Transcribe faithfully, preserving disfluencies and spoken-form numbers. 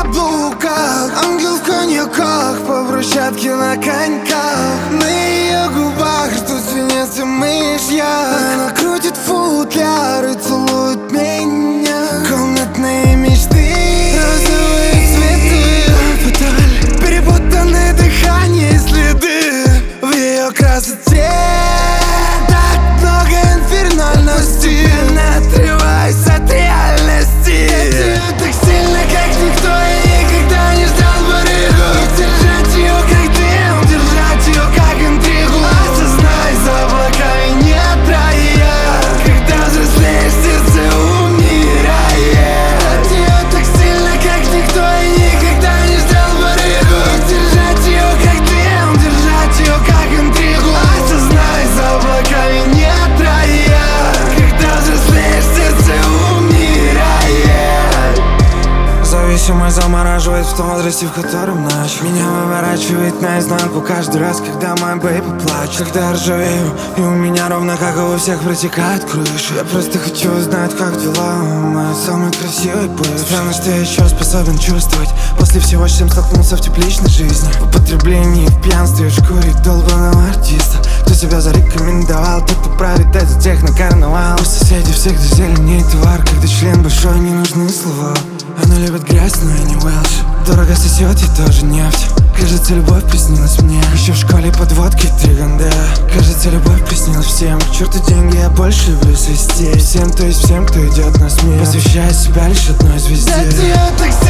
каблуках, ангел в коньяках, по брусчатке на коньках. На ее губах ждут свинец и мышьяк. Она крутит футляр и целует меня. Комнатные мечты, розовые цветы, фаталь, перепутанные дыхания и следы в ее красоте. Так много инфернальности, отрываясь от реальности. Я тебя так сильно, как никто, я никогда не ждал барыгу. И держать ее как дым, держать ее как интригу. Осознай, за облаками нет рая. Когда взрослеешь, сердце умирает. Я тебя так сильно, как никто, я никогда не ждал барыгу. И держать ее как дым, держать ее как интригу. Осознай, за облаками нет рая. Когда взрослеешь, сердце умирает. Зависимость замораживает в том возрасте, в котором ночь меня выворачивает наизнанку каждый раз, когда мой бэйби плачет. Когда я ржавею, и у меня ровно как и у всех протекает крыша. Я просто хочу узнать, как дела у моей самой красивой бывшей. Странно, что я еще способен чувствовать после всего, с чем столкнулся в тепличной жизни. В употреблении, в пьянстве, в шкуре долбаного артиста. Кто себя зарекомендовал, тот управит этот технокарнавал. У соседей всегда зеленеет тварь, когда член большой, не нужны слова. Она любит грязь, но и не Уэлш. Дорого сосет ей тоже нефть. Кажется, любовь приснилась мне. Еще в школе подводки три ганде. Кажется, любовь приснилась всем. К черту деньги, я больше люблю свистеть. Всем, то есть всем, кто идет на смерть, посвящая себя лишь одной звезде. Я тебя так